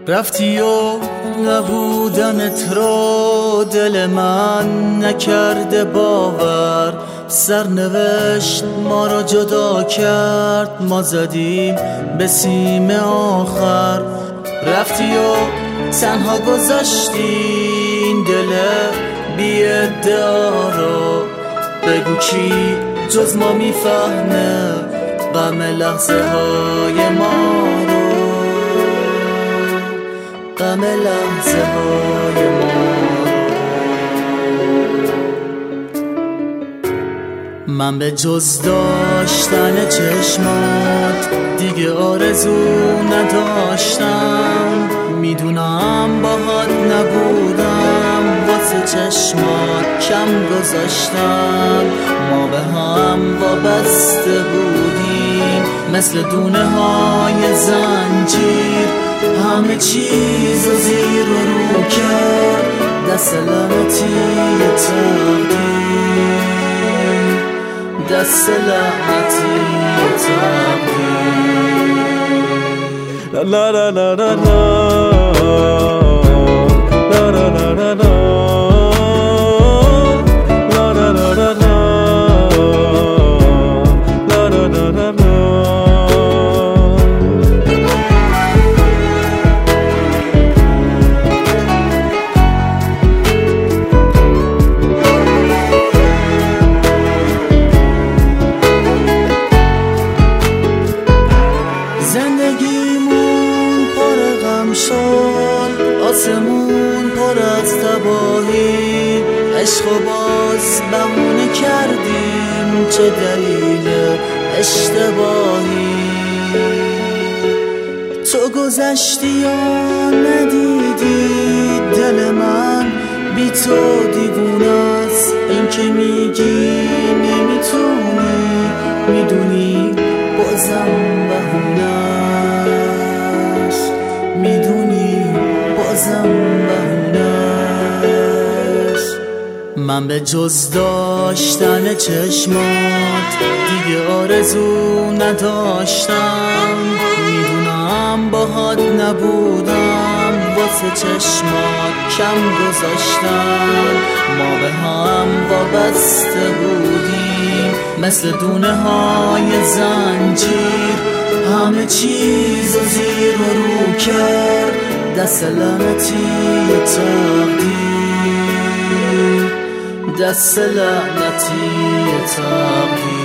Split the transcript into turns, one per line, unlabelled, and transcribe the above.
رفتی و نبودنت رو دل من نکرده باور، سرنوشت ما را جدا کرد، ما زدیم به سیم آخر. رفتی و تنها گذاشتی این دل بی ادعا رو، بگو کی جز ما میفهمه غم لحظه های ما رو، غم لحظه های ما رو. من به جز داشتن چشمات دیگه آرزو نداشتم، میدونم باهات نبودم واسه چشمات کم گذاشتم. ما به هم وابسته بودیم مثل دونه های زنجیر، همه چیز رو زیر و رو کرد دست لعنتی تقدیر، دست لعنتی تقدیر. لا لا لا لا لا لا لا لا لا لا. زندگیمون پر غم شد، آسمون پر از تباهی، عشق و باز بهونه کردیم چه دلیل اشتباهی. تو گذشتی یا ندیدی دل من بی تو دیوونه است، این که میگی نمیتونی، میدونی بازم بهونه است، میدونی بازم بهونه است. من به جز داشتن چشمات دیگه آرزو نداشتم، میدونم باهات نبودم واسه چشمات کم گذاشتم. ما به هم وابسته بودیم مثل دونه های زنجیر، همه چیز رو زیر و رو کرد دست لعنتی تقدیر، دست لعنتی تقدیر.